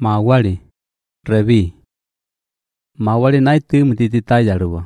Mawali Revi Mawali naitu mtitita yaruwa.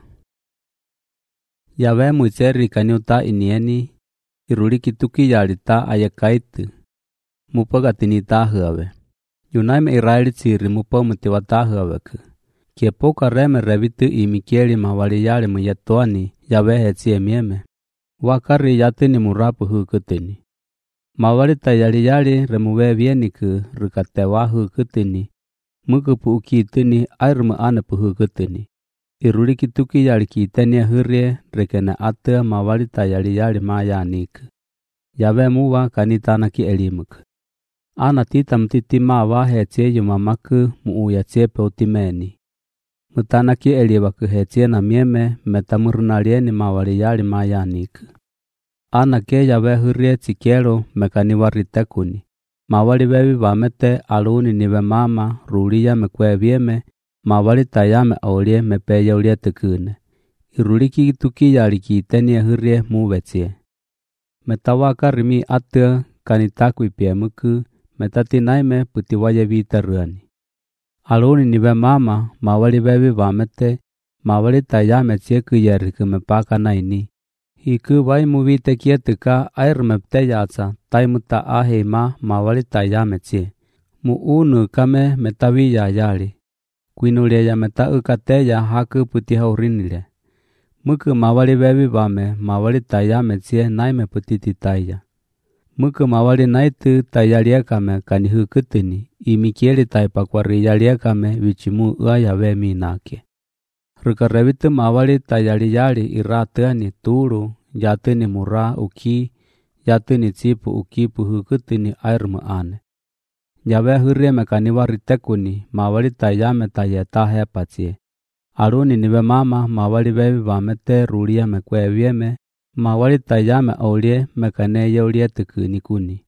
Yawe mucheri kanyuta inieni iruli kituki yarita ayakaitu. Mupa gatinita hawe. Yunaime Israeli chiri mupa mutiwata haweke. Kiepoka reme revitu imikieli mawali yale muyetoani yawe hechie mieme. Wakari yatini murapu hukutini. Mawali tayali yali remuwe vieniku rikatewa hukutini. Mukupu ukitini airmu anapu hukutini. Iruli kituki yali kiteni hurie rekena ate mawali tayali yali mayanik. Yawe muwa kanitana ki elimuk. Ana tita mtiti mawa hechie yumamaku muuya chepe utimeni. Mutana ki eliwaku hechie na mieme metamurnalieni mawali yali mayanik. Ana ke yawe hurie chikelo mekaniwaritekuni. Mawali wevi wamete aluni niwe mama rulia mekwe vieme. Mawali tayame aulie mepeye ulie tekune. Iruli kituki yali kiteni hurie muwechie. Metawaka rimi ate kanitaku ipiemuku. Metati naime putiwaye vita ruani. Aluni niwe mama mawali wevi wamete. Mawali tayame chieku yeriku mepaka naini. Hiku wai muvite kietuka air mepte yatsa taimuta ahema mawali tayame chie. Muunu kame metawi ya yali. Kuinulia ya meta ukateya haku puti haurinile. Muku mawali wevi wame mawali tayame chie naime putiti taya. Muku mawali naitu tayaliakame kanihukutini. Imikieli taipakwari yaliakame vichimu uayawe minake. Rukarevitu mawali tayali yali iratuani turu. Yatuni mura uki. Yatuni chipu ukipu hukutini airmu ane. Yawe hurie mekaniwaritekuni mawali tayame tayeta hepachie. Aluni niwe mama mawali wevi wamete rulia mekwe vieme. Mawali tayame aulie mekaneye ulie tukuni kuni.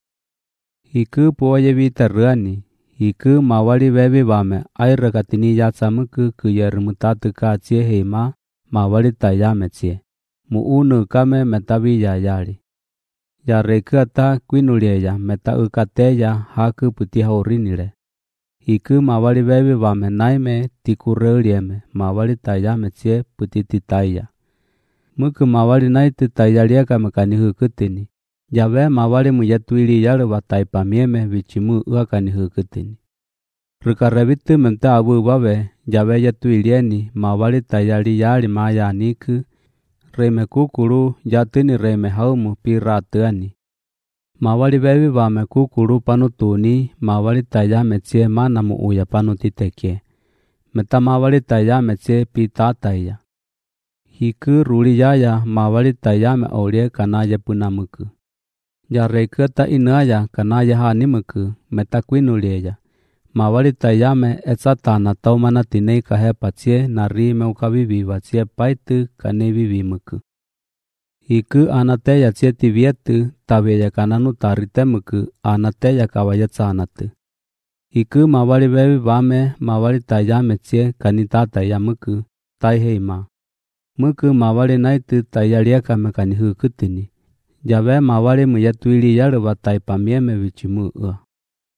Hiku poye vita ruani. Hiku mawali wevi wame aira katini yatsamuku kuyerumutatu kachie hema mawali tayame chie. Muunu kame metawi ya yali. Ya rekata kuinulia meta ukateya haku puti haurinile. Hiku mawali wevi wame naime tikureurieme mawali tayame chie puti titaya. Muku mawali naitu tayaliaka mekani hukutini. Yawe mawali muyetuili yaluwa taipamieme vichimu uakani hukutini. Rukarevitu menta abu wawe yawe yetuilieni mawali tayali yali mayaniku. Reme kukuru yatuni reme haumu piratuani. Mawali wevi wame kukuru panutuni mawali tayame chie mana muuya panutiteke. Meta mawali tayame chie pitataya. Hiku ruli yaya mawali tayame aulie kanaya punamuku. Ya rekata inaya kanaya hanimuku meta kuinuleya. Mawali tayame etsatana taumana tinei kahepa chie na rime ukaviviwa chie paitu kanevivimuku. Hiku anateya chie tivietu taveya kananu taritemuku anateya kawayetsanatu. Hiku mawali wevi wame mawali tayame chie kanitata ya muku taiheima. Muku mawali naitu tayaliaka mekani hukutini. Yawe mawali muyetuili yaluwa taipamieme vichimu ua.